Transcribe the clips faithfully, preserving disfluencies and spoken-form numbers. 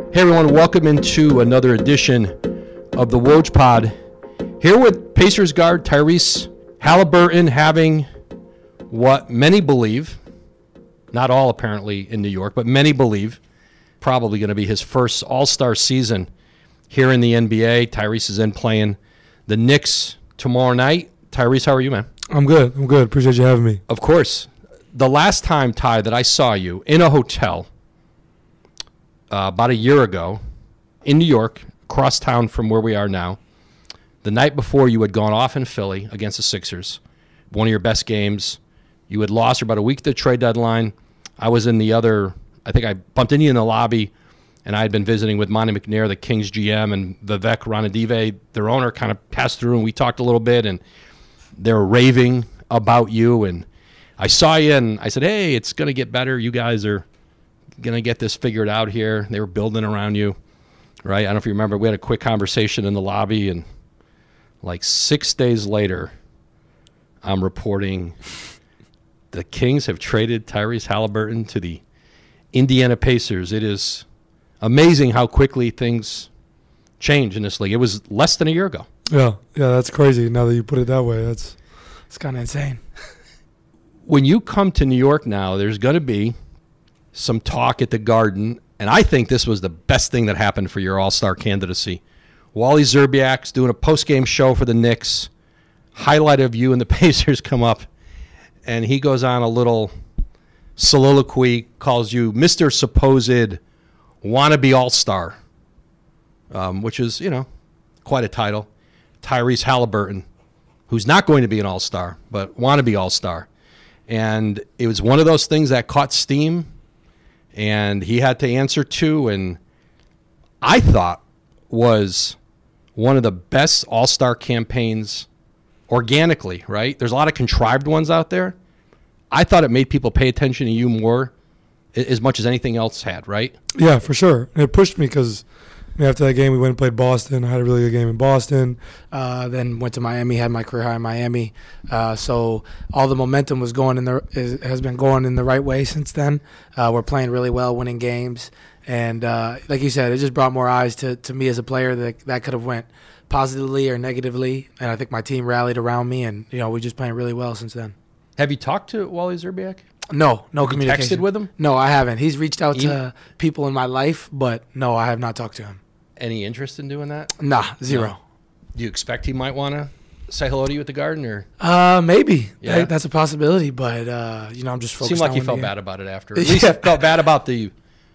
Hey everyone, welcome into another edition of the Woj Pod. Here with Pacers guard Tyrese Haliburton having what many believe, not all apparently in New York, but many believe probably going to be his first All-Star season here in the N B A. Tyrese is in playing the Knicks tomorrow night. Tyrese, how are you, man? I'm good. I'm good. Appreciate you having me. Of course. The last time, Ty, that I saw you in a hotel uh, about a year ago in New York, across town from where we are now, the night before you had gone off in Philly against the Sixers, one of your best games. You had lost about a week at the trade deadline. I was in the other, I think I bumped into you in the lobby, and I had been visiting with Monty McNair, the Kings G M, and Vivek Ranadive, their owner, kind of passed through, and we talked a little bit, and they were raving about you, and I saw you, and I said, hey, it's going to get better. You guys are going to get this figured out here. They were building around you, right? I don't know if you remember. We had a quick conversation in the lobby, and like six days later, I'm reporting the Kings have traded Tyrese Haliburton to the Indiana Pacers. It is amazing how quickly things change in this league. It was less than a year ago. Yeah, yeah, that's crazy. Now that you put it that way, that's it's kind of insane. When you come to New York now, there's going to be some talk at the Garden, and I think this was the best thing that happened for your All-Star candidacy. Wally Szczerbiak's doing a post-game show for the Knicks. Highlight of you and the Pacers come up, and he goes on a little soliloquy, calls you Mister Supposed Wannabe All-Star, um, which is, you know, quite a title. Tyrese Haliburton, who's not going to be an All-Star, but wannabe All-Star. And it was one of those things that caught steam, and he had to answer to, and I thought was one of the best All-Star campaigns organically, right? There's a lot of contrived ones out there. I thought it made people pay attention to you more as much as anything else had, right? Yeah, for sure. And it pushed me because after that game, we went and played Boston. I had a really good game in Boston. Uh, then went to Miami, had my career high in Miami. Uh, so all the momentum was going in the is, has been going in the right way since then. Uh, we're playing really well, winning games, and uh, like you said, it just brought more eyes to, to me as a player that that could have went positively or negatively. And I think my team rallied around me, and you know we're just playing really well since then. Have you talked to Wally Szczerbiak? No, no have communication. You texted with him? No, I haven't. He's reached out you, to people in my life, but no, I have not talked to him. Any interest in doing that? Nah, zero. No. Do you expect he might want to say hello to you at the Garden, or? Uh, maybe. Yeah. That, that's a possibility, but uh, you know, I'm just focused. Seemed like on you felt the, bad about it after. At least yeah. felt bad about the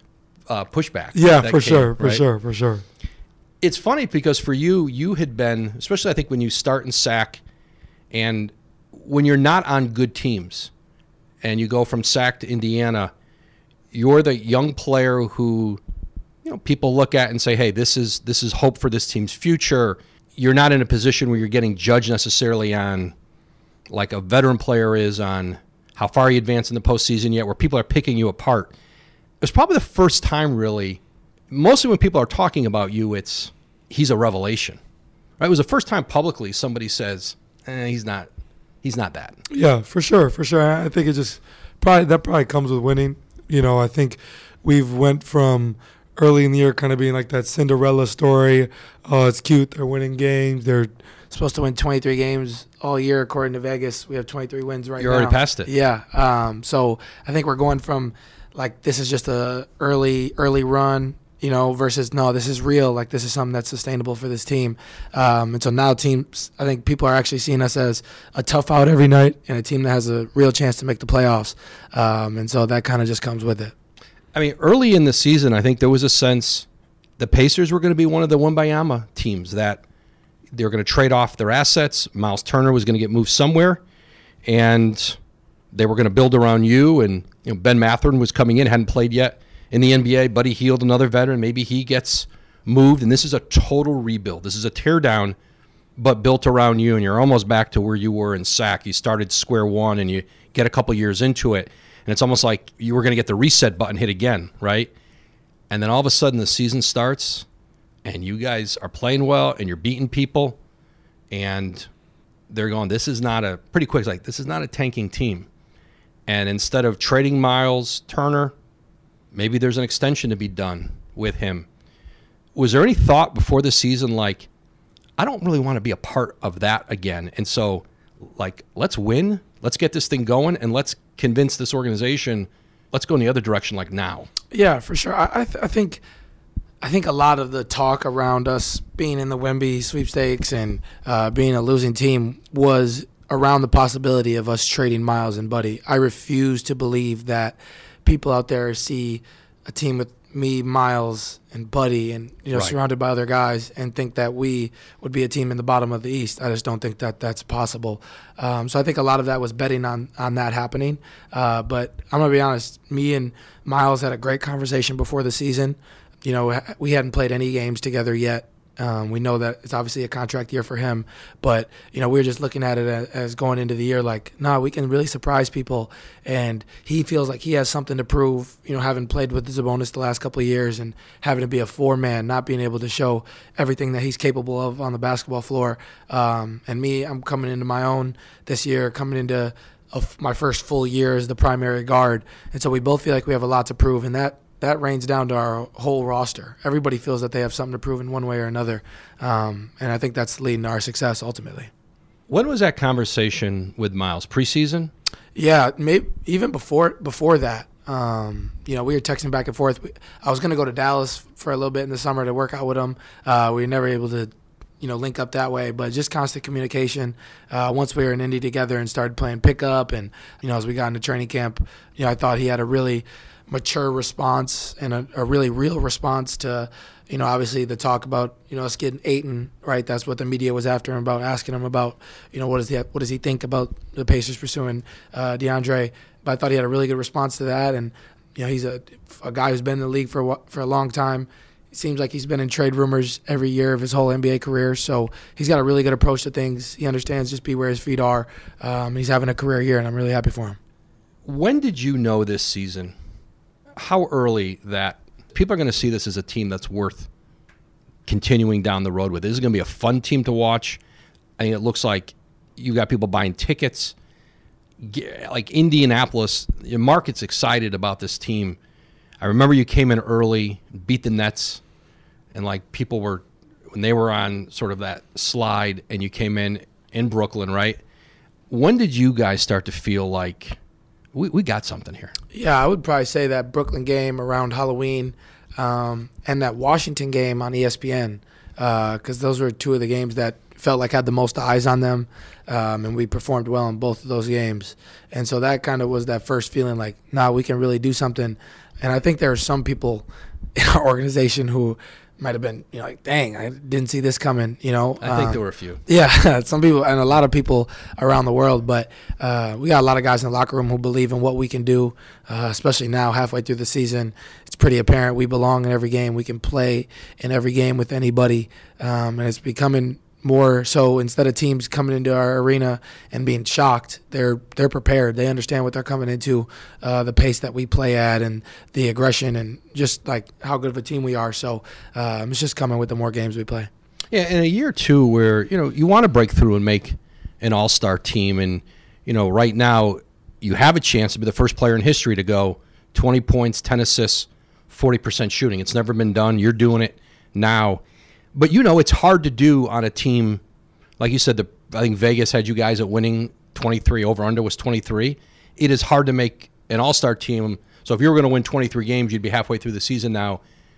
uh, pushback. Yeah, that for came, sure, for right? sure, for sure. It's funny because for you, you had been, especially I think when you start in S A C, and when you're not on good teams, and you go from S A C to Indiana, you're the young player who, you know, people look at and say, hey, this is this is hope for this team's future. You're not in a position where you're getting judged necessarily on, like a veteran player is, on how far you advance in the postseason yet, where people are picking you apart. It was probably the first time, really, mostly when people are talking about you, it's he's a revelation. Right? It was the first time publicly somebody says, eh, he's not he's not that. Yeah, for sure, for sure. I think it just probably that probably comes with winning. You know, I think we've went from early in the year kind of being like that Cinderella story. Oh, it's cute. They're winning games. They're supposed to win twenty-three games all year, according to Vegas. We have twenty-three wins right You're now. You're already past it. Yeah. Um, so I think we're going from, like, this is just a early, early run, you know, versus, no, this is real. Like, this is something that's sustainable for this team. Um, and so now teams, I think people are actually seeing us as a tough out every night and a team that has a real chance to make the playoffs. Um, and so that kind of just comes with it. I mean, early in the season, I think there was a sense the Pacers were going to be one of the Wembanyama teams that they were going to trade off their assets. Miles Turner was going to get moved somewhere, and they were going to build around you. And you know, Ben Mathurin was coming in, hadn't played yet in the N B A. Buddy Hield, another veteran, maybe he gets moved. And this is a total rebuild. This is a teardown, but built around you, and you're almost back to where you were in S A C. You started square one, and you get a couple years into it. And it's almost like you were going to get the reset button hit again, right? And then all of a sudden the season starts, and you guys are playing well, and you're beating people, and they're going, this is not a, pretty quick, like, this is not a tanking team. And instead of trading Miles Turner, maybe there's an extension to be done with him. was there any thought before the season, like, I don't really want to be a part of that again, and so, like, let's win, let's get this thing going, and let's convince this organization, let's go in the other direction, like now? Yeah, for sure. I I, th- I think I think a lot of the talk around us being in the Wemby sweepstakes and uh, being a losing team was around the possibility of us trading Miles and Buddy. I refuse to believe that people out there see a team with me, Miles, and Buddy, and you know, right. surrounded by other guys, and think that we would be a team in the bottom of the East. I just don't think that that's possible. Um, so I think a lot of that was betting on on that happening. Uh, but I'm gonna be honest. Me and Miles had a great conversation before the season. You know, we hadn't played any games together yet. Um, we know that it's obviously a contract year for him, but you know, we were just looking at it as, as going into the year like, nah, we can really surprise people, and he feels like he has something to prove. You know, having played with Sabonis the last couple of years and having to be a four man, not being able to show everything that he's capable of on the basketball floor. Um, and me, I'm coming into my own this year, coming into a, my first full year as the primary guard, and so we both feel like we have a lot to prove, and that. That rains down to our whole roster. Everybody feels that they have something to prove in one way or another, um, and I think that's leading to our success ultimately. When was that conversation with Miles? Preseason? Yeah, maybe even before before that. Um, you know, we were texting back and forth. We, I was going to go to Dallas for a little bit in the summer to work out with him. Uh, we were never able to, you know, link up that way, but just constant communication. Uh, once we were in Indy together and started playing pickup, and you know, as we got into training camp, you know, I thought he had a really mature response and a, a really real response to, you know, obviously the talk about, you know, us getting Ayton, right? That's what the media was after him about, asking him about, you know, what does he what does he think about the Pacers pursuing uh, DeAndre? But I thought he had a really good response to that, and you know, he's a a guy who's been in the league for a, for a long time. It seems like he's been in trade rumors every year of his whole N B A career, so he's got a really good approach to things. He understands just be where his feet are. Um, he's having a career year, and I'm really happy for him. When did you know this season? How early that people are going to see this as a team that's worth continuing down the road with? This is going to be a fun team to watch. I mean, it looks like you got people buying tickets. Like Indianapolis, your market's excited about this team. I remember you came in early, beat the Nets, and like people were, when they were on sort of that slide and you came in in Brooklyn, right? When did you guys start to feel like, We we got something here? Yeah, I would probably say that Brooklyn game around Halloween um, and that Washington game on E S P N, because uh, those were two of the games that felt like had the most eyes on them, um, and we performed well in both of those games. And so that kind of was that first feeling like, nah, we can really do something. And I think there are some people in our organization who might have been, you know, like, dang, I didn't see this coming, you know. I think um, there were a few. Yeah, some people and a lot of people around the world, but uh, we got a lot of guys in the locker room who believe in what we can do, uh, especially now halfway through the season. It's pretty apparent we belong in every game. We can play in every game with anybody, um, and it's becoming more so. Instead of teams coming into our arena and being shocked, they're they're prepared. They understand what they're coming into, uh, the pace that we play at, and the aggression, and just like how good of a team we are. So um, it's just coming with the more games we play. Yeah, in a year or two where, you know, you want to break through and make an all-star team, and, you know, right now you have a chance to be the first player in history to go twenty points, ten assists, forty percent shooting. It's never been done. You're doing it now. But, you know, it's hard to do on a team, like you said, the, I think Vegas had you guys at winning twenty-three, over-under was twenty-three. It is hard to make an all-star team. So if you were going to win twenty-three games, you'd be halfway through the season now.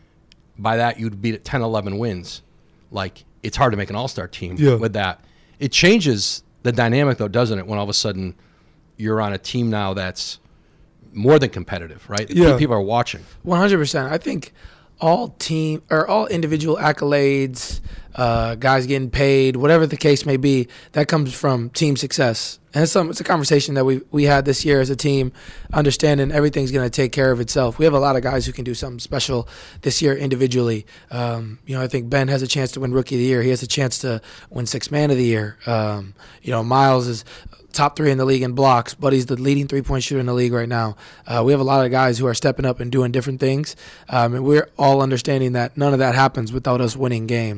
By that, you'd be at ten, eleven wins. Like, it's hard to make an all-star team yeah. with that. It changes the dynamic, though, doesn't it, when all of a sudden you're on a team now that's more than competitive, right? Yeah. People are watching. one hundred percent. I think all team or all individual accolades, uh, guys getting paid, whatever the case may be, that comes from team success. And it's, some, it's a conversation that we we had this year as a team, understanding everything's going to take care of itself. We have a lot of guys who can do something special this year individually. Um, you know, I think Ben has a chance to win Rookie of the Year. He has a chance to win Sixth Man of the Year. Um, you know, Miles is top three in the league in blocks, but he's the leading three-point shooter in the league right now. Uh, we have a lot of guys who are stepping up and doing different things, um, and we're all understanding that none of that happens without us winning games, and that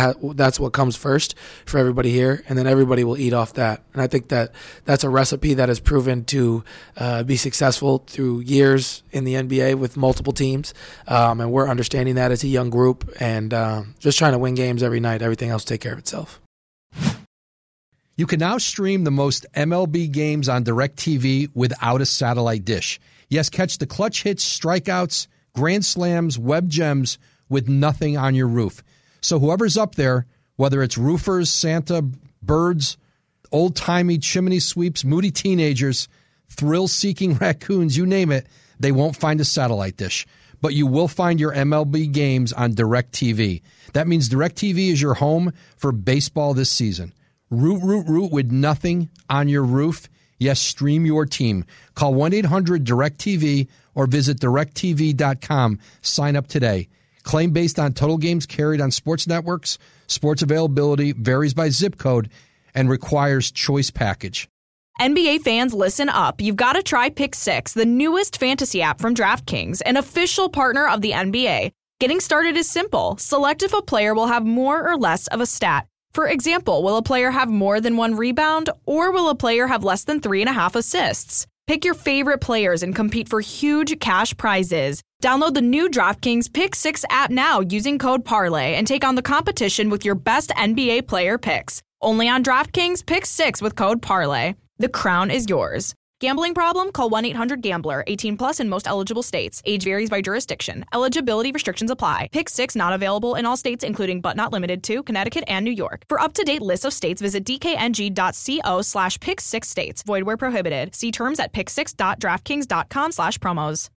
that that's what comes first for everybody here, and then everybody will eat off that. And I think that that's a recipe that has proven to uh, be successful through years in the N B A with multiple teams, um, and we're understanding that as a young group and uh, just trying to win games every night. Everything else take care of itself. You can now stream the most M L B games on DirecTV without a satellite dish. Yes, catch the clutch hits, strikeouts, grand slams, web gems with nothing on your roof. So whoever's up there, whether it's roofers, Santa, birds, old-timey chimney sweeps, moody teenagers, thrill-seeking raccoons, you name it, they won't find a satellite dish. But you will find your M L B games on DirecTV. That means DirecTV is your home for baseball this season. Root, root, root with nothing on your roof. Yes, stream your team. Call one eight hundred direct T V or visit direct T V dot com. Sign up today. Claim based on total games carried on sports networks. Sports availability varies by zip code and requires choice package. N B A fans, listen up. You've got to try Pick Six, the newest fantasy app from DraftKings, an official partner of the N B A. Getting started is simple. Select if a player will have more or less of a stat. For example, will a player have more than one rebound, or will a player have less than three and a half assists? Pick your favorite players and compete for huge cash prizes. Download the new DraftKings Pick Six app now using code Parlay and take on the competition with your best N B A player picks. Only on DraftKings Pick Six with code Parlay. The crown is yours. Gambling problem? Call one eight hundred gambler. eighteen plus in most eligible states. Age varies by jurisdiction. Eligibility restrictions apply. Pick Six not available in all states, including but not limited to Connecticut and New York. For up-to-date lists of states, visit dkng.co slash pick six states. Void where prohibited. See terms at pick six dot draftkings dot com slash promos.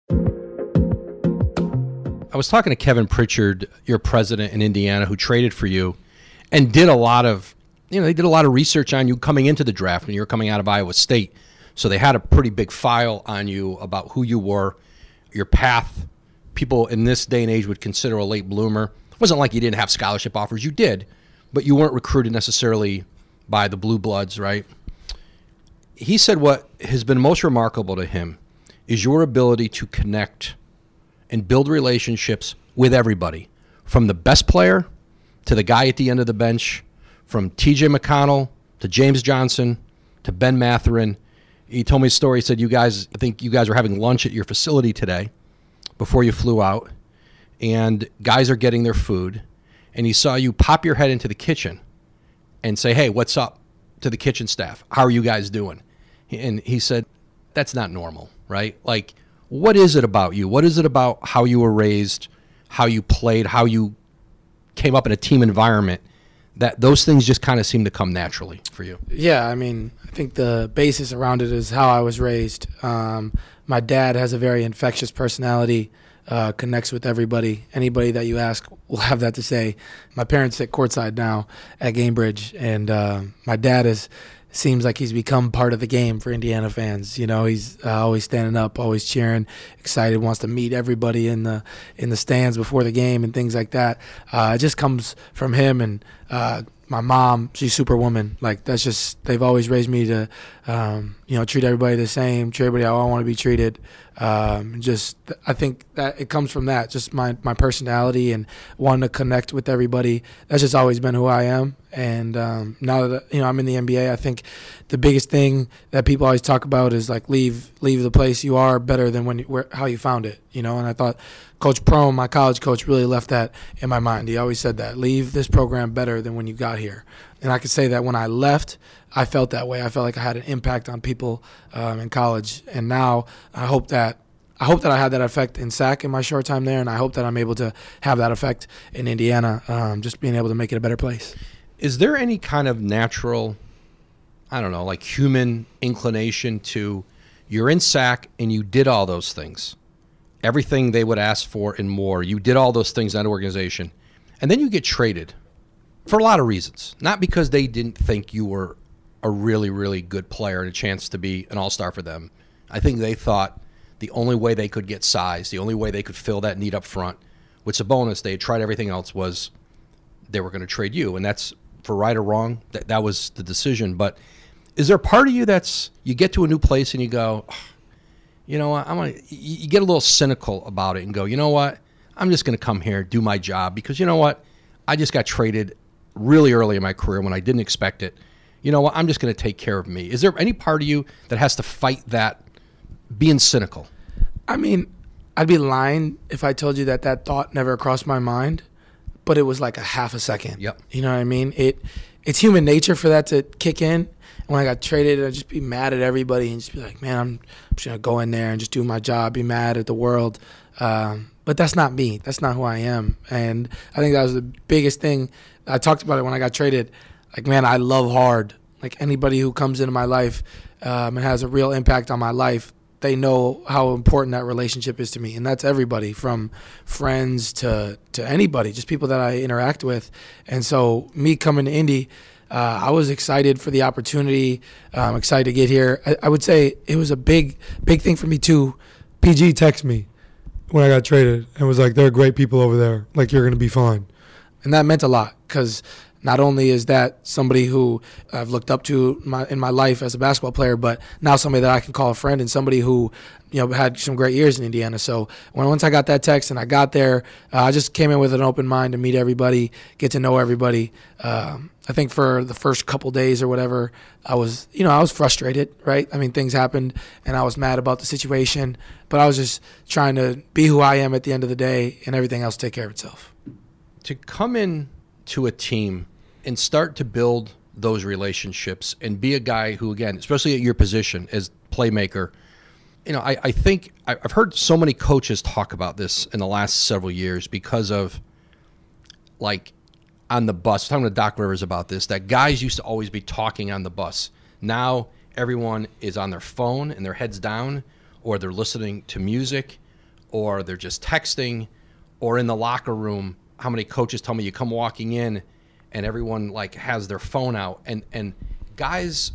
I was talking to Kevin Pritchard, your president in Indiana, who traded for you and did a lot of, you know, they did a lot of research on you coming into the draft when you were coming out of Iowa State. So they had a pretty big file on you about who you were, your path. People in this day and age would consider a late bloomer. It wasn't like you didn't have scholarship offers. You did, but you weren't recruited necessarily by the Blue Bloods, right? He said what has been most remarkable to him is your ability to connect and build relationships with everybody, from the best player to the guy at the end of the bench, from T J McConnell to James Johnson to Ben Mathurin. He told me a story. He said, you guys, I think you guys were having lunch at your facility today before you flew out, and guys are getting their food, and he saw you pop your head into the kitchen and say, hey, what's up to the kitchen staff? How are you guys doing? And he said, that's not normal, right? Like, what is it about you? What is it about how you were raised, how you played, how you came up in a team environment, that those things just kind of seem to come naturally for you? Yeah, I mean, I think the basis around it is how I was raised. Um, my dad has a very infectious personality, uh, connects with everybody. Anybody that you ask will have that to say. My parents sit courtside now at Gamebridge, and uh, my dad is seems like he's become part of the game for Indiana fans. You know, he's uh, always standing up, always cheering, excited, wants to meet everybody in the in the stands before the game and things like that. Uh, it just comes from him and uh, my mom. She's superwoman. Like, that's just, they've always raised me to, um, you know, treat everybody the same, treat everybody how I want to be treated. Um, just, I think that it comes from that, just my, my personality and wanting to connect with everybody. That's just always been who I am. And um, now that, you know, I'm in the N B A, I think the biggest thing that people always talk about is like leave leave the place you are better than when you, where, how you found it, you know. And I thought Coach Prohm, my college coach, really left that in my mind. He always said that, leave this program better than when you got here. And I could say that when I left, I felt that way. I felt like I had an impact on people um, in college. And now I hope that I hope that I had that effect in S A C in my short time there, and I hope that I'm able to have that effect in Indiana, um, just being able to make it a better place. Is there any kind of natural, I don't know, like human inclination to, you're in S A C and you did all those things, everything they would ask for and more, you did all those things in that organization, and then you get traded for a lot of reasons. Not because they didn't think you were a really, really good player and a chance to be an all-star for them. I think they thought the only way they could get size, the only way they could fill that need up front with Sabonis, they had tried everything else, was they were going to trade you. And that's, for right or wrong, that that was the decision. But is there a part of you that's, you get to a new place and you go, oh, you know what, I'm gonna, you get a little cynical about it and go, you know what, I'm just going to come here, do my job, because you know what, I just got traded really early in my career when I didn't expect it. You know what? I'm just going to take care of me. Is there any part of you that has to fight that being cynical? I mean, I'd be lying if I told you that that thought never crossed my mind, but it was like a half a second. Yep. You know what I mean? It It's human nature for that to kick in. And when I got traded, I'd just be mad at everybody and just be like, man, I'm, I'm just going to go in there and just do my job, be mad at the world. Um, but that's not me. That's not who I am. And I think that was the biggest thing. I talked about it when I got traded. Like, man, I love hard. Like, anybody who comes into my life um, and has a real impact on my life, they know how important that relationship is to me. And that's everybody, from friends to, to anybody, just people that I interact with. And so me coming to Indy, uh, I was excited for the opportunity. I'm excited to get here. I, I would say it was a big, big thing for me too. P G texted me when I got traded and was like, they're great people over there. Like, you're going to be fine. And that meant a lot, because not only is that somebody who I've looked up to my, in my life as a basketball player, but now somebody that I can call a friend and somebody who, you know, had some great years in Indiana. So when once I got that text and I got there, uh, I just came in with an open mind to meet everybody, get to know everybody. Um, I think for the first couple days or whatever, I was, you know, I was frustrated, right? I mean, things happened and I was mad about the situation, but I was just trying to be who I am at the end of the day, and everything else take care of itself. To come in to a team and start to build those relationships and be a guy who, again, especially at your position as playmaker, you know, I, I think I've heard so many coaches talk about this in the last several years because of, like, on the bus, talking to Doc Rivers about this, that guys used to always be talking on the bus. Now everyone is on their phone and their heads down, or they're listening to music, or they're just texting, or in the locker room. How many coaches tell me you come walking in and everyone like has their phone out, and, and guys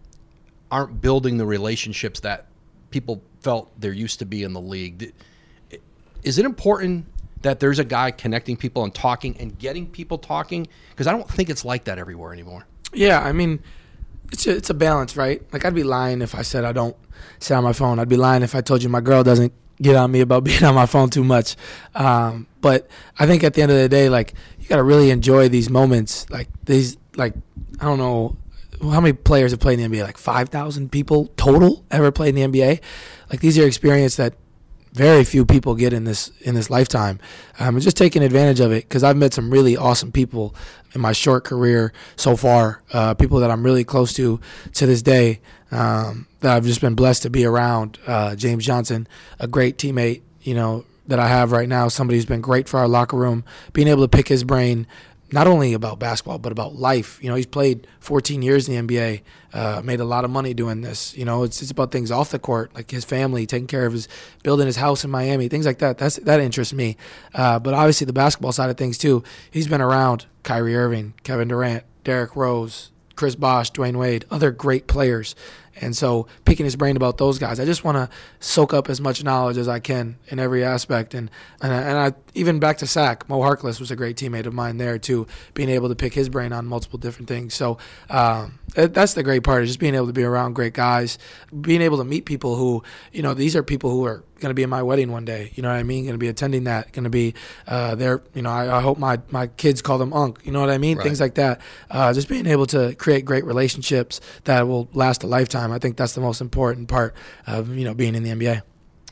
aren't building the relationships that people felt there used to be in the league. Is it important that there's a guy connecting people and talking and getting people talking? Because I don't think it's like that everywhere anymore. Yeah, I mean, it's a, it's a balance, right? Like, I'd be lying if I said I don't sit on my phone. I'd be lying if I told you my girl doesn't get on me about being on my phone too much. Um, but I think at the end of the day, like, you got to really enjoy these moments. Like, these, like, I don't know how many players have played in the N B A, like five thousand people total ever played in the N B A. Like, these are experiences that very few people get in this in this lifetime. Um, and just taking advantage of it, because I've met some really awesome people in my short career so far, uh, people that I'm really close to to this day, um, that I've just been blessed to be around. Uh, James Johnson, a great teammate, you know, that I have right now, somebody who's been great for our locker room, being able to pick his brain, not only about basketball, but about life. You know, he's played fourteen years in the N B A, uh, made a lot of money doing this. You know, it's it's about things off the court, like his family, taking care of his, building his house in Miami, things like that. That's That interests me. Uh, but obviously the basketball side of things too. He's been around Kyrie Irving, Kevin Durant, Derrick Rose, Chris Bosh, Dwayne Wade, other great players. And so picking his brain about those guys, I just want to soak up as much knowledge as I can in every aspect. And and I, and I even back to Sac, Mo Harkless was a great teammate of mine there too, being able to pick his brain on multiple different things. So um, that's the great part, is just being able to be around great guys, being able to meet people who, you know, these are people who are going to be in my wedding one day. You know what I mean? Going to be attending that. Going to be uh, there. You know, I, I hope my, my kids call them Unc. You know what I mean? Right. Things like that. Uh, just being able to create great relationships that will last a lifetime. I think that's the most important part of, you know, being in the N B A.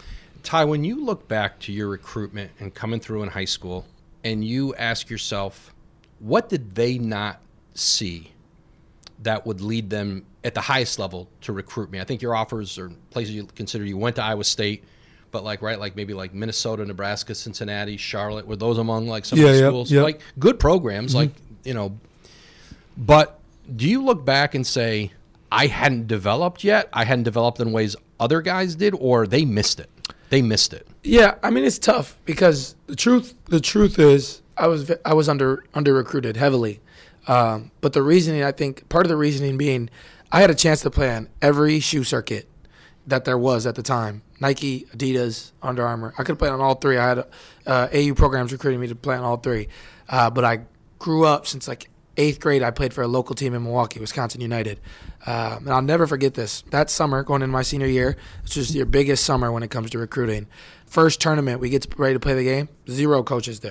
Ty, when you look back to your recruitment and coming through in high school, and you ask yourself, what did they not see that would lead them at the highest level to recruit me? I think your offers or places you consider, you went to Iowa State, but like, right, like maybe like Minnesota, Nebraska, Cincinnati, Charlotte, were those among like some yeah, of the yeah, schools? yeah. Like good programs, mm-hmm. like, you know, but do you look back and say, I hadn't developed yet, I hadn't developed in ways other guys did, or they missed it? They missed it. Yeah, I mean, it's tough because the truth the truth is I was I was under under recruited heavily. Um, but the reasoning, I think, part of the reasoning being I had a chance to play on every shoe circuit that there was at the time. Nike, Adidas, Under Armour. I could play on all three. I had uh, A U programs recruiting me to play on all three. Uh, but I grew up since like eighth grade. I played for a local team in Milwaukee, Wisconsin United. Um, and I'll never forget this. That summer, going into my senior year, which is your biggest summer when it comes to recruiting, first tournament, we get ready to play the game, zero coaches there.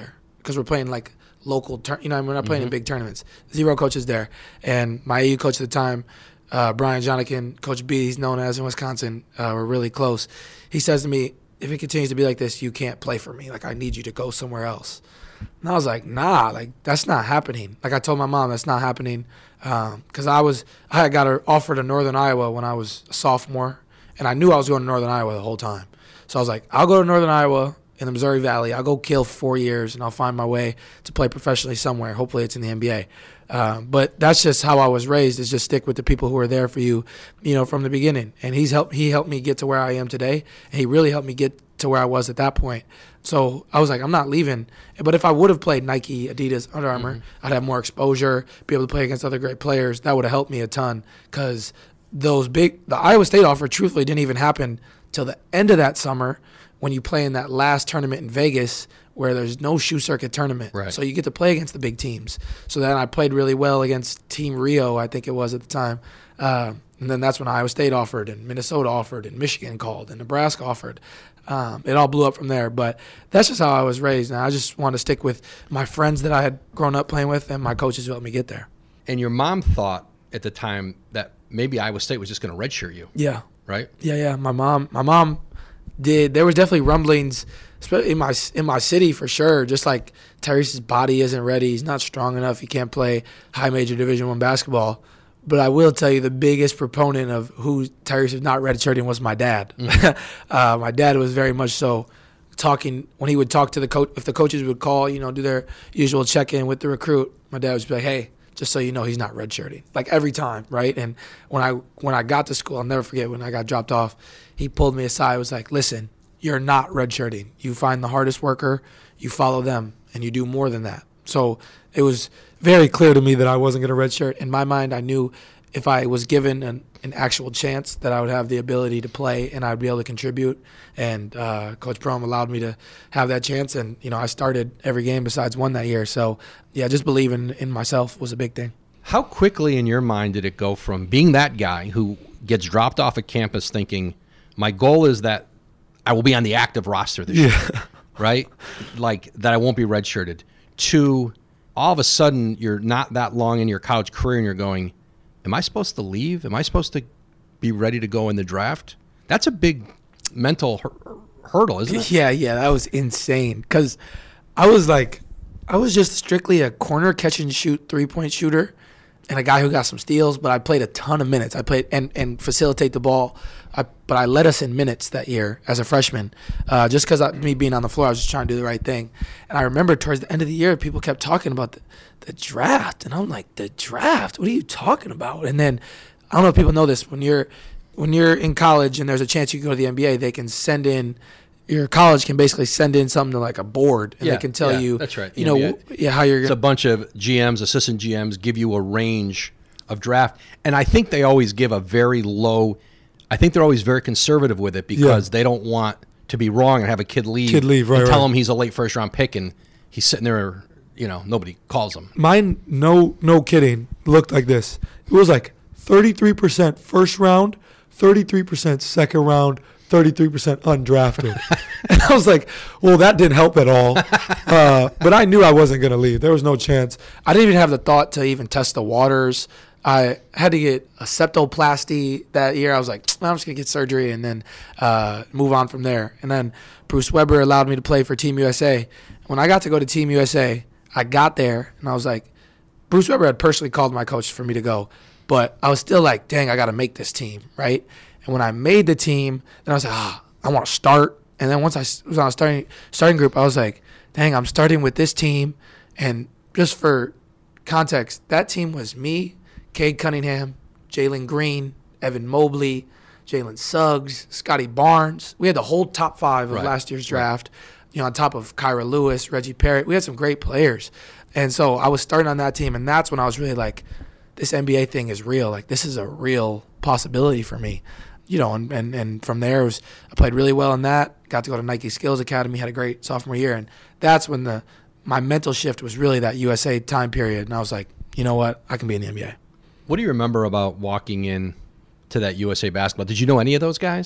because we're playing like local, tur- you know, we're not playing Mm-hmm. in big tournaments. Zero coaches there. And my A U coach at the time, uh, Brian Jonikin, Coach B, he's known as in Wisconsin, uh, we're really close. He says to me, if it continues to be like this, you can't play for me. Like, I need you to go somewhere else. And I was like, nah, like, that's not happening. Like, I told my mom that's not happening because um, I was, I had got her offered to Northern Iowa when I was a sophomore, and I knew I was going to Northern Iowa the whole time. So I was like, I'll go to Northern Iowa in the Missouri Valley. I'll go kill for four years, and I'll find my way to play professionally somewhere. Hopefully it's in the N B A. Uh, but that's just how I was raised, is just stick with the people who are there for you, you know, from the beginning. And he's helped, he helped me get to where I am today, and he really helped me get to where I was at that point. So I was like, I'm not leaving. But if I would have played Nike, Adidas, Under Armour, mm-hmm. I'd have more exposure, be able to play against other great players. That would have helped me a ton because those big – the Iowa State offer truthfully didn't even happen till the end of that summer when you play in that last tournament in Vegas where there's no shoe circuit tournament. Right. So you get to play against the big teams. So then I played really well against Team Rio, I think it was at the time. Uh, and then that's when Iowa State offered and Minnesota offered and Michigan called and Nebraska offered. Um, it all blew up from there. But that's just how I was raised. And I just want to stick with my friends that I had grown up playing with and my coaches who helped me get there. And your mom thought at the time that maybe Iowa State was just going to redshirt you. Yeah. Right? Yeah, yeah. My mom, my mom did. There was definitely rumblings in my in my city for sure. Just like Tyrese's body isn't ready, he's not strong enough, he can't play high major Division One basketball. But I will tell you, the biggest proponent of who Tyrese is not redshirting was my dad. Mm-hmm. uh, my dad was very much so talking when he would talk to the coach. If the coaches would call, you know, do their usual check in with the recruit, my dad would just be like, "Hey, just so you know, he's not redshirting." Like every time, right? And when I when I got to school, I'll never forget when I got dropped off. He pulled me aside. Was like, "Listen, you're not redshirting. You find the hardest worker, you follow them, and you do more than that." So it was very clear to me that I wasn't going to redshirt. In my mind, I knew if I was given an, an actual chance that I would have the ability to play and I'd be able to contribute. And uh, Coach Prohm allowed me to have that chance. And, you know, I started every game besides one that year. So, yeah, just believing in myself was a big thing. How quickly in your mind did it go from being that guy who gets dropped off at campus thinking, my goal is that I will be on the active roster this yeah. year, right? Like that I won't be redshirted, to all of a sudden you're not that long in your college career and you're going, am I supposed to leave? Am I supposed to be ready to go in the draft? That's a big mental hur- hurdle, isn't it? Yeah, yeah, that was insane. Because I was like, I was just strictly a corner catch and shoot three-point shooter and a guy who got some steals, but I played a ton of minutes. I played and, and facilitate the ball. I, but I led us in minutes that year as a freshman, uh, just because me being on the floor, I was just trying to do the right thing. And I remember towards the end of the year, people kept talking about the, the draft, and I'm like, the draft? What are you talking about? And then I don't know if people know this, when you're when you're in college and there's a chance you can go to the N B A, they can send in. Your college can basically send in something to like a board, and yeah, they can tell yeah, you, that's right. you know, yeah, yeah, how you're. It's gonna, a bunch of G Ms, assistant G Ms, give you a range of draft, and I think they always give a very low. I think they're always very conservative with it because yeah. they don't want to be wrong and have a kid leave, kid leave right, and tell right. him he's a late first round pick and he's sitting there, you know, nobody calls him. Mine, no, no kidding, looked like this. It was like thirty-three percent first round, thirty-three percent second round, thirty-three percent undrafted. And I was like, well, that didn't help at all. Uh, but I knew I wasn't going to leave. There was no chance. I didn't even have the thought to even test the waters. I had to get a septoplasty that year. I was like, I'm just going to get surgery and then uh, move on from there. And then Bruce Weber allowed me to play for Team U S A. When I got to go to Team U S A, I got there and I was like, Bruce Weber had personally called my coach for me to go. But I was still like, dang, I got to make this team, right? And when I made the team, then I was like, ah, I want to start. And then once I was on a starting starting group, I was like, dang, I'm starting with this team. And just for context, that team was me, Cade Cunningham, Jalen Green, Evan Mobley, Jalen Suggs, Scotty Barnes. We had the whole top five of right. last year's draft, right. you know, on top of Kyra Lewis, Reggie Parrott. We had some great players. And so I was starting on that team, and that's when I was really like, this N B A thing is real. Like, this is a real possibility for me. You know, and, and, and from there, it was, I played really well in that. Got to go to Nike Skills Academy, had a great sophomore year. And that's when the my mental shift was really that U S A time period. And I was like, you know what? I can be in the N B A. What do you remember about walking in to that U S A basketball? Did you know any of those guys?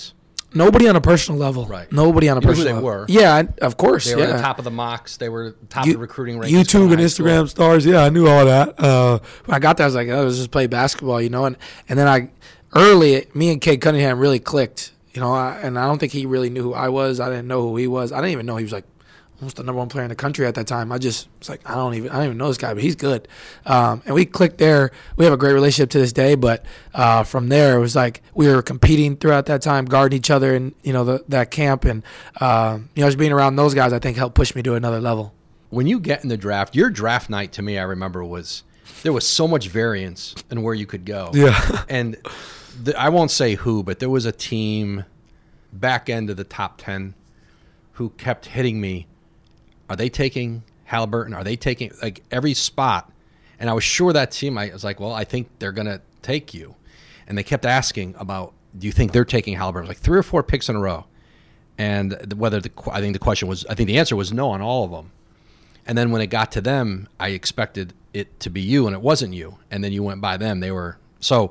Nobody on a personal level. Right. Nobody on a You knew who personal they level. were. Yeah, I, of course. They were yeah. at the top of the mocks. They were top You- of the recruiting rankings. YouTube coming and high Instagram school. stars. Yeah, I knew all that. Uh, when I got there, I was like, oh, let's just play basketball, you know. And and then I early, me and Cade Cunningham really clicked, you know. I, and I don't think he really knew who I was. I didn't know who he was. I didn't even know he was like almost the number one player in the country at that time. I just was like, I don't even, I don't even know this guy, but he's good. Um, and we clicked there. We have a great relationship to this day. But uh, from there, it was like we were competing throughout that time, guarding each other in you know the, that camp, and um, you know just being around those guys, I think helped push me to another level. When you get in the draft, your draft night to me, I remember was there was so much variance in where you could go. Yeah. And the, I won't say who, but there was a team back end of the top ten who kept hitting me. Are they taking Halliburton? Are they taking like every spot? And I was sure that team, I was like, well, I think they're going to take you. And they kept asking about, do you think they're taking Halliburton? Like three or four picks in a row. And whether the, I think the question was, I think the answer was no on all of them. And then when it got to them, I expected it to be you, and it wasn't you. And then you went by them. They were, so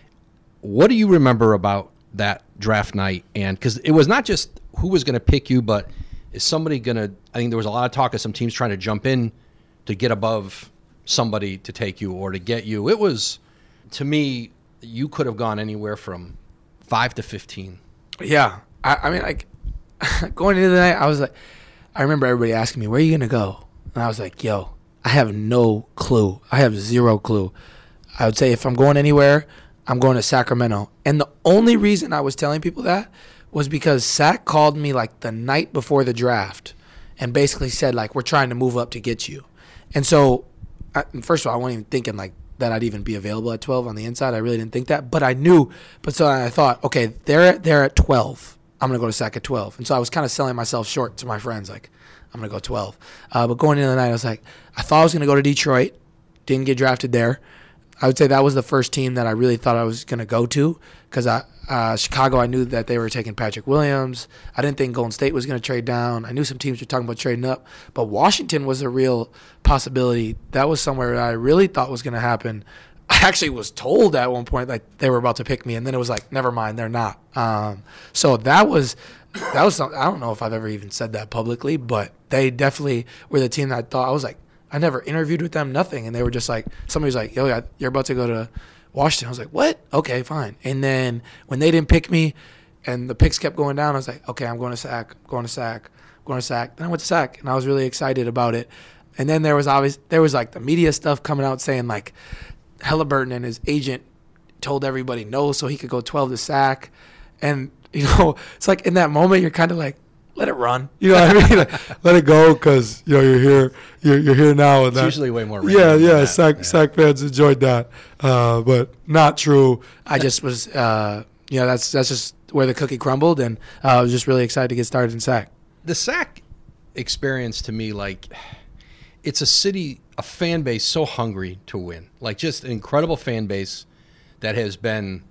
what do you remember about that draft night? And because it was not just who was going to pick you, but is somebody going to, I think there was a lot of talk of some teams trying to jump in to get above somebody to take you or to get you. It was, to me, you could have gone anywhere from five to fifteen. Yeah. I, I mean, like, going into the night, I was like, I remember everybody asking me, where are you going to go? And I was like, yo, I have no clue. I have zero clue. I would say if I'm going anywhere, I'm going to Sacramento. And the only reason I was telling people that was because Sac called me like the night before the draft and basically said, like, we're trying to move up to get you. And so, I, first of all, I wasn't even thinking like that I'd even be available at twelve on the inside. I really didn't think that. But I knew. But so I thought, okay, they're, they're at twelve. I'm going to go to Sac at twelve. And so I was kind of selling myself short to my friends, like, I'm going to go twelve. Uh, but going into the night, I was like, I thought I was going to go to Detroit. Didn't get drafted there. I would say that was the first team that I really thought I was going to go to because I, uh, Chicago, I knew that they were taking Patrick Williams. I didn't think Golden State was going to trade down. I knew some teams were talking about trading up. But Washington was a real possibility. That was somewhere that I really thought was going to happen. I actually was told at one point like they were about to pick me, and then it was like, never mind, they're not. Um, so that was that was something. I don't know if I've ever even said that publicly, but they definitely were the team that I thought I was like. I never interviewed with them, nothing, and they were just like, somebody was like, "Yo, you're about to go to Washington." I was like, "What? Okay, fine." And then when they didn't pick me, and the picks kept going down, I was like, "Okay, I'm going to Sac, I'm going to Sac, I'm going to Sac." Then I went to Sac, and I was really excited about it. And then there was always there was like the media stuff coming out saying like Halliburton and his agent told everybody no, so he could go twelve to Sac, and you know, it's like in that moment you're kind of like, let it run. You know what I mean? Like, let it go because, you know, you're here. You're, you're here now. And It's that, usually way more Yeah, random yeah. than Sac, that. Sac fans enjoyed that. Uh, but not true. I just was, uh, you know, that's that's just where the cookie crumbled. And uh, I was just really excited to get started in Sac. The Sac experience to me, like, it's a city, a fan base so hungry to win. Like, just an incredible fan base that has been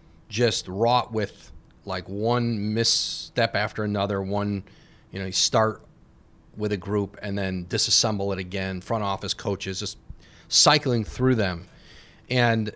just wrought with, like, one misstep after another, one, you know, you start with a group and then disassemble it again, front office coaches, just cycling through them. And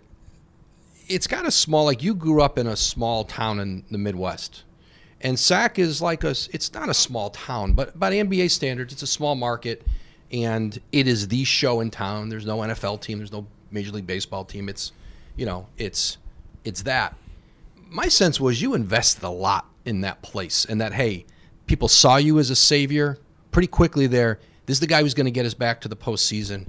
it's got a small, like, you grew up in a small town in the Midwest. And Sac is like a, it's not a small town, but by N B A standards, it's a small market, and it is the show in town. There's no N F L team, there's no Major League Baseball team. It's, you know, it's, it's that. My sense was you invested a lot in that place, and that, hey, people saw you as a savior pretty quickly there. This is the guy who's going to get us back to the postseason,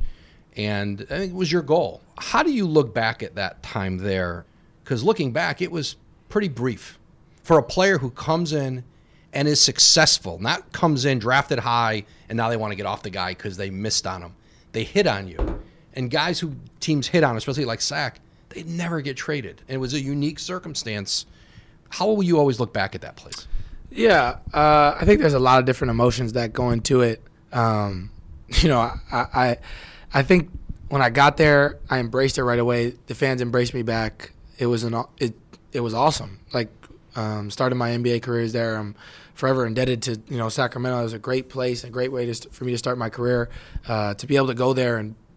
and I think it was your goal. How do you look back at that time there? Because looking back, it was pretty brief. For a player who comes in and is successful, not comes in, drafted high, and now they want to get off the guy because they missed on him. They hit on you. And guys who teams hit on, especially like Sac, they never get traded. And it was a unique circumstance. How will you always look back at that place? Yeah, uh, I think there's a lot of different emotions that go into it. Um, you know, I, I I think when I got there, I embraced it right away. The fans embraced me back. It was an it it was awesome. Like um, started my N B A careers there. I'm forever indebted to you know Sacramento. It was a great place, a great way to st- for me to start my career. Uh, to be able to go there and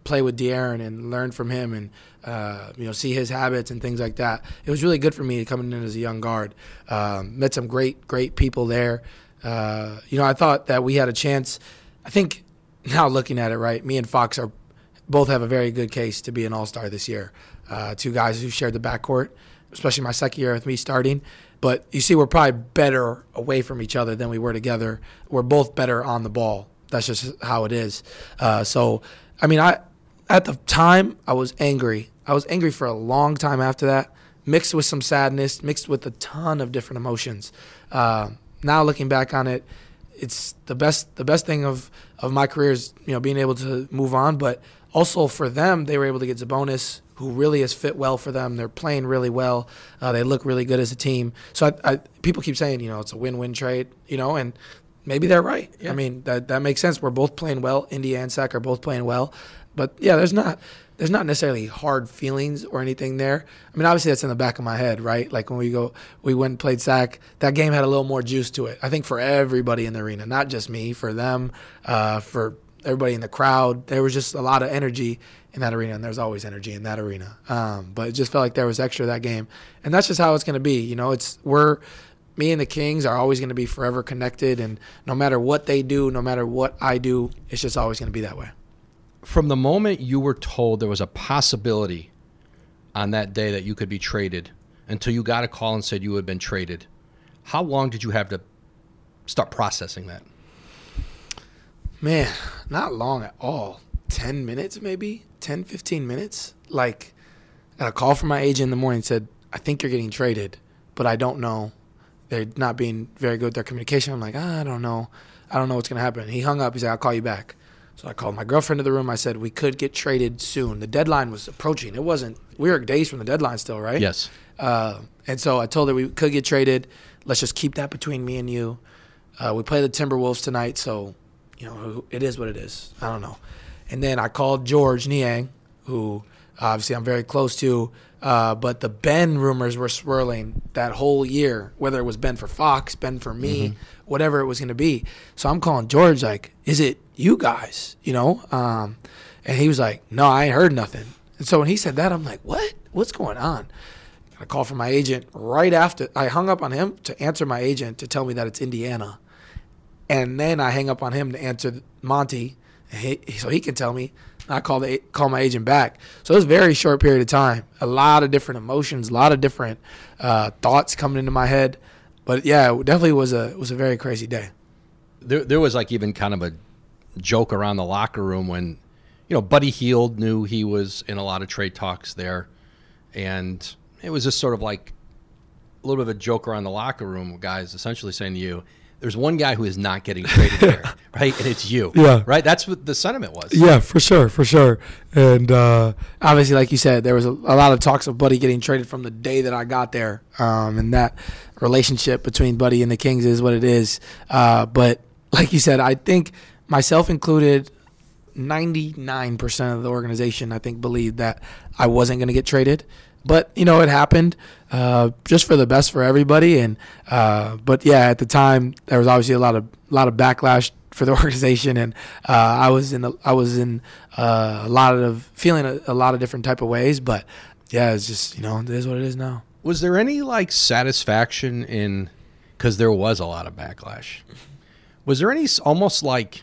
play with De'Aaron and learn from him and uh, you know see his habits and things like that. It was really good for me coming in as a young guard. Um, met some great great people there. Uh, you know, I thought that we had a chance. I think now looking at it, right, me and Fox are both have a very good case to be an all-star this year. Uh, two guys who shared the backcourt, especially my second year with me starting. But you see, we're probably better away from each other than we were together. We're both better on the ball. That's just how it is. Uh, so, I mean, I at the time, I was angry. I was angry for a long time after that, mixed with some sadness, mixed with a ton of different emotions. Uh, now looking back on it, it's the best the best thing of, of my career is, you know, being able to move on. But also for them, they were able to get Sabonis, who really has fit well for them. They're playing really well. Uh, they look really good as a team. So I, I, people keep saying, you know, it's a win-win trade, you know, and maybe they're right. Yeah. I mean, that that makes sense. We're both playing well. Indy and Sac are both playing well. But, yeah, there's not there's not necessarily hard feelings or anything there. I mean, obviously that's in the back of my head, right? Like when we go, we went and played Sac, that game had a little more juice to it. I think for everybody in the arena, not just me, for them, uh, for everybody in the crowd. There was just a lot of energy in that arena, and there's always energy in that arena. Um, but it just felt like there was extra that game. And that's just how it's going to be. You know, it's we're me and the Kings are always going to be forever connected, and no matter what they do, no matter what I do, it's just always going to be that way. From the moment you were told there was a possibility on that day that you could be traded until you got a call and said you had been traded, how long did you have to start processing that? Man, not long at all. ten minutes maybe, ten, fifteen minutes. Like, I got a call from my agent in the morning and said, I think you're getting traded, but I don't know. They're not being very good with their communication. I'm like, ah, I don't know. I don't know what's going to happen. He hung up. He said, I'll call you back. So I called my girlfriend to the room. I said, we could get traded soon. The deadline was approaching. It wasn't – we were days from the deadline still, right? Yes. Uh, and so I told her we could get traded. Let's just keep that between me and you. Uh, we play the Timberwolves tonight, so, you know, it is what it is. I don't know. And then I called George Niang, who obviously I'm very close to, uh, but the Ben rumors were swirling that whole year, whether it was Ben for Fox, Ben for me, mm-hmm. whatever it was going to be. So I'm calling George like, is it you guys, you know? Um, and he was like, no, I ain't heard nothing. And so when he said that, I'm like, what? What's going on? I called from my agent right after. I hung up on him to answer my agent to tell me that it's Indiana. And then I hang up on him to answer Monty, He, so he can tell me. I call the call my agent back. So it was a very short period of time. A lot of different emotions, a lot of different uh, thoughts coming into my head. But yeah, it definitely was a was a very crazy day. There, there was like even kind of a joke around the locker room when, you know, Buddy Hield knew he was in a lot of trade talks there, and it was just sort of like a little bit of a joke around the locker room. Guys essentially saying to you, there's one guy who is not getting traded there, right? And it's you. Yeah. Right? That's what the sentiment was. Yeah, for sure, for sure. And uh, obviously, like you said, there was a, a lot of talks of Buddy getting traded from the day that I got there. Um, and that relationship between Buddy and the Kings is what it is. Uh, but like you said, I think myself included, ninety-nine percent of the organization, I think, believed that I wasn't going to get traded. But, you know, it happened uh, just for the best for everybody. And uh, but, yeah, at the time, there was obviously a lot of a lot of backlash for the organization. And uh, I was in, the, I was in uh, a lot of feeling a, a lot of different type of ways. But, yeah, it's just, you know, it is what it is now. Was there any, like, satisfaction in – because there was a lot of backlash. Was there any almost like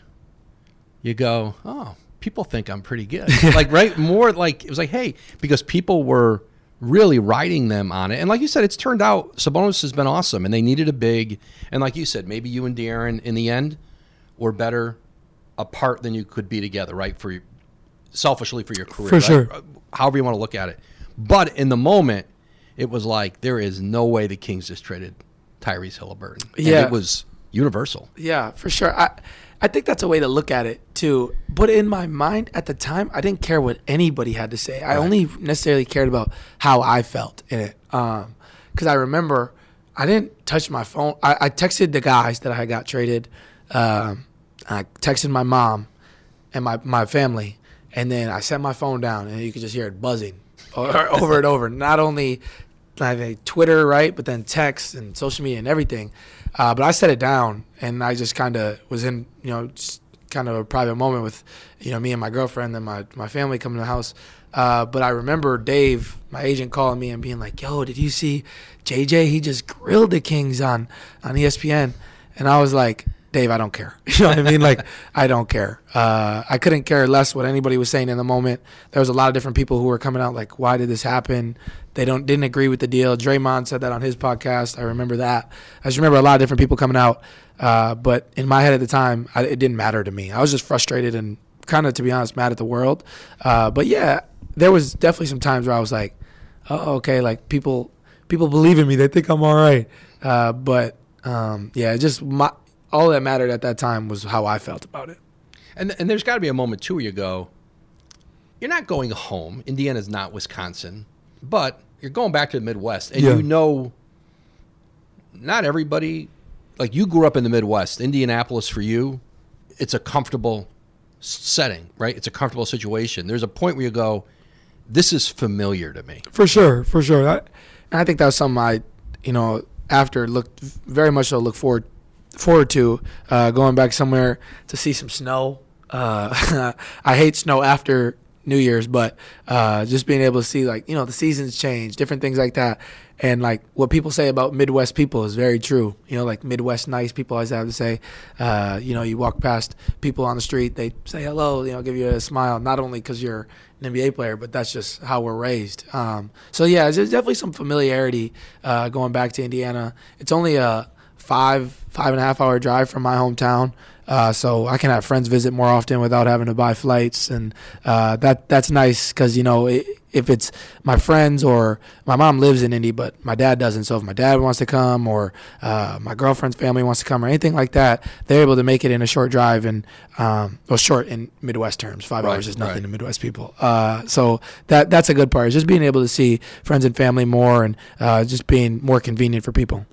you go, oh, people think I'm pretty good. Like, right? More like – it was like, hey, because people were – really riding them on it. And like you said, it's turned out Sabonis has been awesome, and they needed a big. And like you said, maybe you and De'Aaron in the end were better apart than you could be together, right? For your, selfishly for your career. For right? sure. However you want to look at it. But in the moment, it was like, there is no way the Kings just traded Tyrese Haliburton. And yeah. it was universal. Yeah, for sure. I I think that's a way to look at it, too. But in my mind at the time, I didn't care what anybody had to say. I right. only necessarily cared about how I felt in it. Because um, I remember I didn't touch my phone. I, I texted the guys that I got traded. Um, I texted my mom and my, my family. And then I set my phone down, and you could just hear it buzzing over and over. Not only I think Twitter, right, but then text and social media and everything. Uh, but I set it down, and I just kind of was in, you know, just kind of a private moment with, you know, me and my girlfriend and my, my family coming to the house. Uh, but I remember Dave, my agent, calling me and being like, yo, did you see J J? He just grilled the Kings on, on E S P N. And I was like, Dave, I don't care. You know what I mean? Like, I don't care. Uh, I couldn't care less what anybody was saying in the moment. There was a lot of different people who were coming out like, why did this happen? They don't didn't agree with the deal. Draymond said that on his podcast. I remember that. I just remember a lot of different people coming out. Uh, but in my head at the time, I, it didn't matter to me. I was just frustrated and kind of, to be honest, mad at the world. Uh, but, yeah, there was definitely some times where I was like, oh, okay, like people people believe in me. They think I'm all right. Uh, but, um, yeah, just my – all that mattered at that time was how I felt about it. And and there's got to be a moment, too, where you go, you're not going home. Indiana's not Wisconsin. But you're going back to the Midwest. And Yeah. you know not everybody, like you grew up in the Midwest. Indianapolis, for you, it's a comfortable setting, right? It's a comfortable situation. There's a point where you go, this is familiar to me. For sure, for sure. I, and I think that was something I, you know, after looked very much so look forward forward to uh, going back somewhere to see some snow. Uh, I hate snow after New Year's, but uh, just being able to see, like, you know, the seasons change, different things like that. And, like, what people say about Midwest people is very true. You know, like, Midwest nice people always have to say, uh, you know, you walk past people on the street, they say hello, you know, give you a smile, not only because you're an N B A player, but that's just how we're raised. Um, so, yeah, there's definitely some familiarity uh, going back to Indiana. It's only a five, five and a half hour drive from my hometown. Uh, so I can have friends visit more often without having to buy flights. And uh, that that's nice because, you know, it, if it's my friends or my mom lives in Indy, but my dad doesn't. So if my dad wants to come or uh, my girlfriend's family wants to come or anything like that, they're able to make it in a short drive and, um, well, short in Midwest terms. Five Right, hours is nothing right. to Midwest people. Uh, so that that's a good part, is just being able to see friends and family more and uh, just being more convenient for people.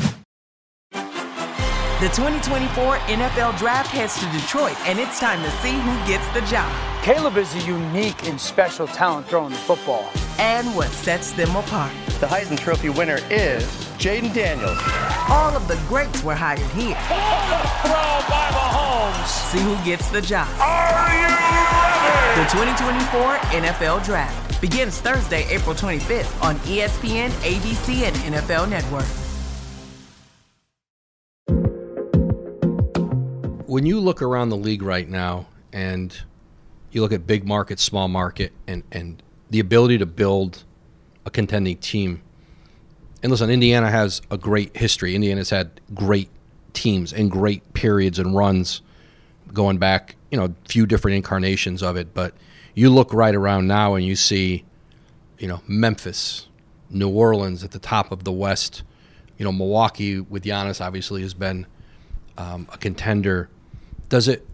The twenty twenty-four N F L Draft heads to Detroit, and it's time to see who gets the job Caleb is a unique and special talent throwing the football. and what sets them apart. The Heisman Trophy winner is Jaden Daniels. All of the greats were hired here. Throw by Mahomes. See who gets the job. Are you ready? The twenty twenty-four N F L Draft begins Thursday, April twenty-fifth on E S P N, A B C, and N F L Network. When you look around the league right now and you look at big market, small market, and, and the ability to build a contending team, and listen, Indiana has a great history. Indiana's had great teams and great periods and runs going back, you know, a few different incarnations of it. But you look right around now and you see, you know, Memphis, New Orleans at the top of the West. You know, Milwaukee with Giannis obviously has been um, a contender. Does it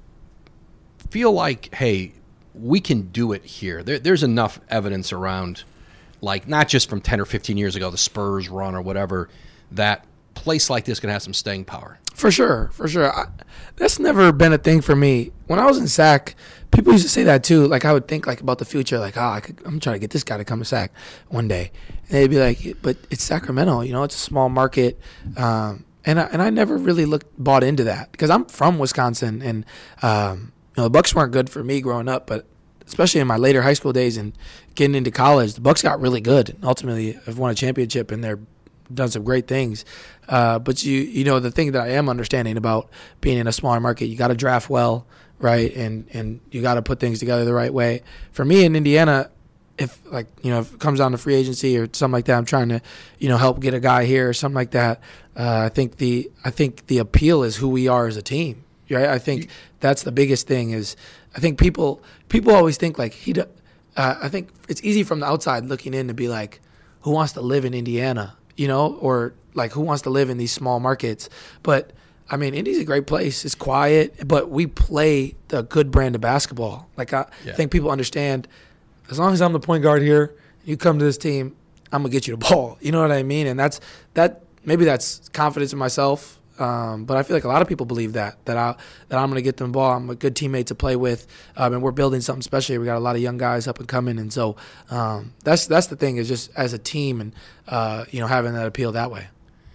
feel like, hey, we can do it here? There, there's enough evidence around, like not just from ten or fifteen years ago, the Spurs run or whatever, that place like this can have some staying power. For sure, for sure. I, that's never been a thing for me. When I was in S A C, people used to say that too. Like I would think like about the future, like, oh, I could, I'm trying to get this guy to come to S A C one day, and they'd be like, but it's Sacramento, you know, it's a small market, um, and I, and I never really looked bought into that because I'm from Wisconsin, and um, you know, the Bucks weren't good for me growing up, but especially in my later high school days and getting into college, the Bucks got really good, and ultimately have won a championship, and they're done some great things. Uh, but you you know, the thing that I am understanding about being in a smaller market, you got to draft well, right? And and you got to put things together the right way. For me in Indiana, if like, you know, if it comes down to free agency or something like that, I'm trying to, you know, help get a guy here or something like that. Uh, I think the I think the appeal is who we are as a team, right? I think that's the biggest thing. Is I think people people always think like he. Do, uh, I think it's easy from the outside looking in to be like, who wants to live in Indiana, you know, or like who wants to live in these small markets? But I mean, Indy's a great place. It's quiet, but we play the good brand of basketball. Like I Yeah. think people understand. As long as I'm the point guard here, you come to this team, I'm gonna get you the ball. You know what I mean? And that's that. Maybe that's confidence in myself. Um, but I feel like a lot of people believe that that I that I'm gonna get them the ball. I'm a good teammate to play with, um, and we're building something special. We got a lot of young guys up and coming, and so um, that's that's the thing, is just as a team and uh, you know, having that appeal that way.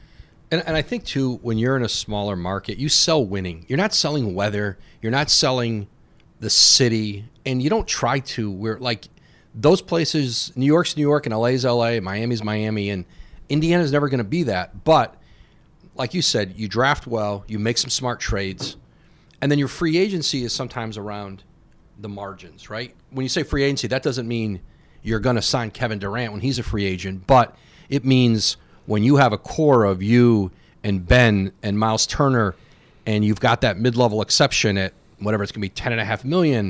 And, and I think, too, when you're in a smaller market, you sell winning. You're not selling weather. You're not selling the city. And you don't try to. We're like those places, New York's New York and L A's L A, Miami's Miami, and Indiana's never going to be that. But like you said, you draft well, you make some smart trades, and then your free agency is sometimes around the margins, right? When you say free agency, that doesn't mean you're going to sign Kevin Durant when he's a free agent, but it means when you have a core of you and Ben and Miles Turner, and you've got that mid-level exception at whatever it's going to be, ten and a half million,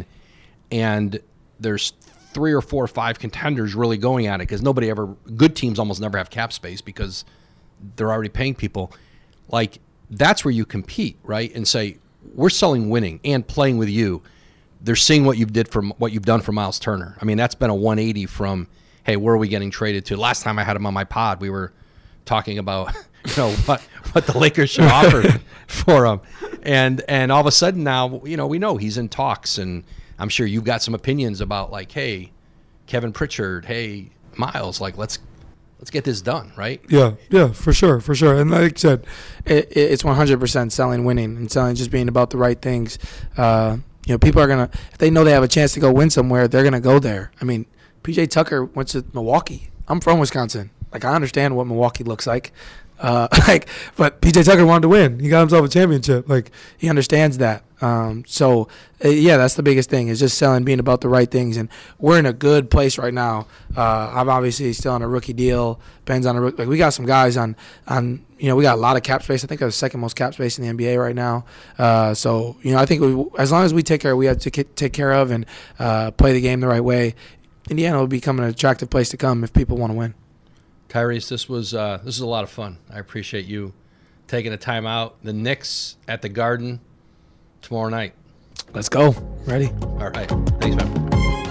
and there's three or four or five contenders really going at it because nobody ever, good teams almost never have cap space because they're already paying people. Like, that's where you compete, right? And say, we're selling winning and playing with you. They're seeing what you did from what you've done for Miles Turner. I mean, that's been a one eighty from, hey, where are we getting traded to? Last time I had him on my pod, we were talking about, you know, what what the Lakers should offer for him. And and all of a sudden now, you know, we know he's in talks, and I'm sure you've got some opinions about, like, hey, Kevin Pritchard, hey, Miles, like, let's let's get this done, right? Yeah, yeah, for sure, for sure. And like I said, it, it's one hundred percent selling winning and selling just being about the right things. Uh, you know, people are going to, if they know they have a chance to go win somewhere, they're going to go there. I mean, P J Tucker went to Milwaukee. I'm from Wisconsin. Like, I understand what Milwaukee looks like. Uh, like, but P J Tucker wanted to win. He got himself a championship. Like, he understands that. Um, so, uh, yeah, that's the biggest thing is just selling, being about the right things. And we're in a good place right now. Uh, I'm obviously still on a rookie deal. Ben's on a rookie. Like, we got some guys on, on, you know, we got a lot of cap space. I think we're the second most cap space in the N B A right now. Uh, so, you know, I think we, as long as we take care, we have to k- take care of and uh, play the game the right way, Indiana will become an attractive place to come if people want to win. Tyrese, this was uh, this is a lot of fun. I appreciate you taking the time out. The Knicks at the Garden tomorrow night. Let's go. Ready? All right. Thanks, man.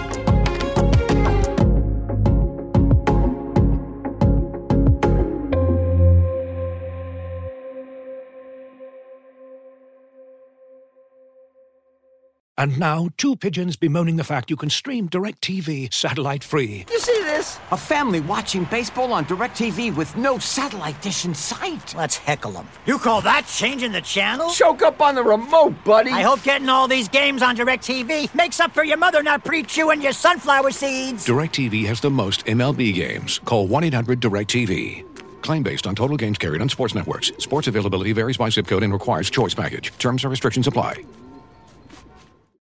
And now, two pigeons bemoaning the fact you can stream DirecTV satellite-free. You see this? A family watching baseball on DirecTV with no satellite dish in sight. Let's heckle them. You call that changing the channel? Choke up on the remote, buddy. I hope getting all these games on DirecTV makes up for your mother not pre-chewing your sunflower seeds. DirecTV has the most M L B games. Call one eight hundred direct T V. Claim based on total games carried on sports networks. Sports availability varies by zip code and requires choice package. Terms and restrictions apply.